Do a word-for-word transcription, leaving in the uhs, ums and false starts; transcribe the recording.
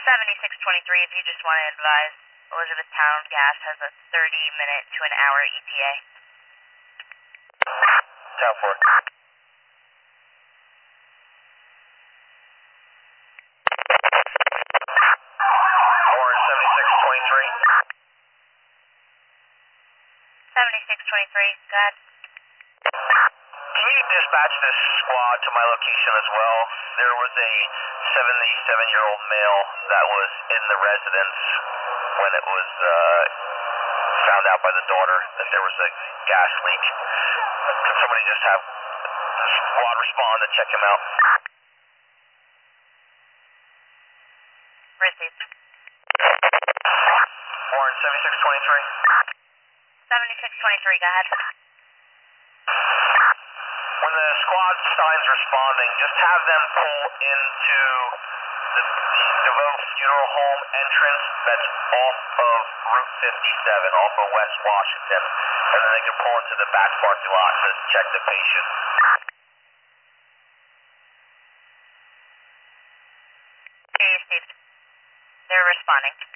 seventy-six twenty-three, if you just want to advise, Elizabethtown Gas has a thirty minute to an hour E T A. ten four. Orange seventy-six twenty-three. seventy-six twenty-three, go ahead. Can you dispatch this squad to my location as well? There was a seventy-seven-year-old male that was in the residence when it was uh, found out by the daughter that there was a gas leak. Can somebody just have the squad respond and check him out? Received. Orange seventy-six twenty-three. seventy-six twenty-three, go ahead. When the squad signs responding, just have them pull into the, the DeVoe Funeral Home entrance that's off of Route fifty-seven, off of West Washington, and then they can pull into the back parking lot to check the patient. Okay, Steve. They're responding.